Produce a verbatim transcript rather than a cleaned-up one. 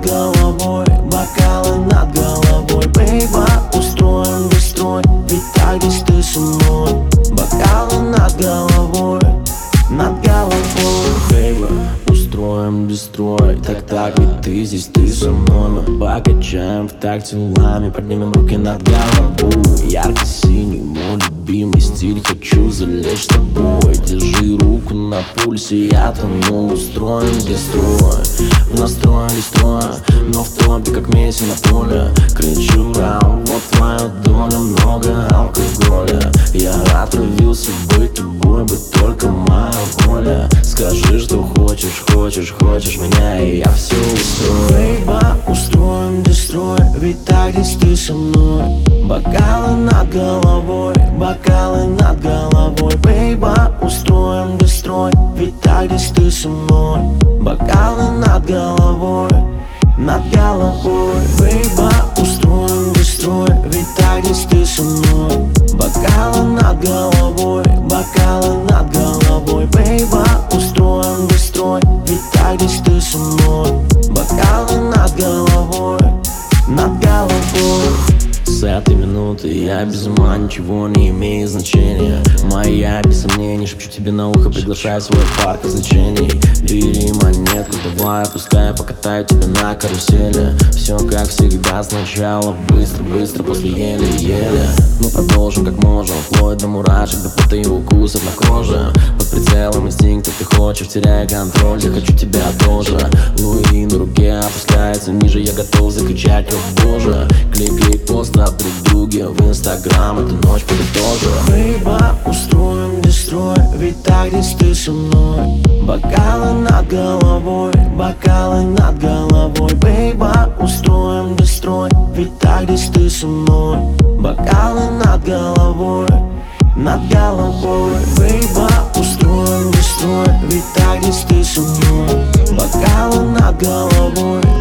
головой, бокалы над головой. Бейба, устроим быстрой, ведь так здесь ты со мной. Бокалы над головой, над головой. Бейба, устроим быстрой, так-так, ведь ты здесь, ты со мной. Мы покачаем в такт телами, поднимем руки над головой. Ярко-синий, мой любимый стиль, хочу залечь с тобой. Держи руку на пульсе, я тону. Устроим быстрой, в настрое строя, но в топе, как Месси на поле. Кричу раунд, вот твоя доля, много алкоголя. Я отравился быть тобой, быть только моя воля. Скажи, что хочешь, хочешь, хочешь меня, и я все устрою. Бейба, устроим дестрой, ведь так здесь ты со мной. Бокалы над головой, бокалы над головой. Бейба, устроим дестрой, ведь так здесь ты со мной. Бокалы над головой, над головой. Бейба, устроим дестрой, ведь так здесь ты со мной. Бокалы над головой, бокалы над головой. Бейба, устроим дестрой, ведь так здесь ты со мной. Бокалы над головой, над головой. С этой минуты я без ума, ничего не имеет значения. Моя, без сомнений, шепчу тебе на ухо, приглашаю в свой парк развлечений. Бери монетку, давай, пускай покатаю тебя на карусели. Все как всегда сначала, быстро-быстро, после еле-еле. Мы продолжим как можем, вплоть до мурашек, до пота и укусов на коже. Под прицелом инстинктов ты хочешь, теряя контроль, я хочу тебя тоже. Луи на руке опускается ниже, я готов закричать, о боже. Клик-клик, пост на друг друге в инстаграм, эту ночь подытожим. Бейба, устроим дестрой, ведь так здесь ты со мной. Бокалы над головой, бокалы над головой. Бейба, устроим дестрой, ведь так здесь ты со мной. Бокалы над головой, над головой. Бейба, устроим дестрой, ведь так здесь ты со мной. Бокалы над головой,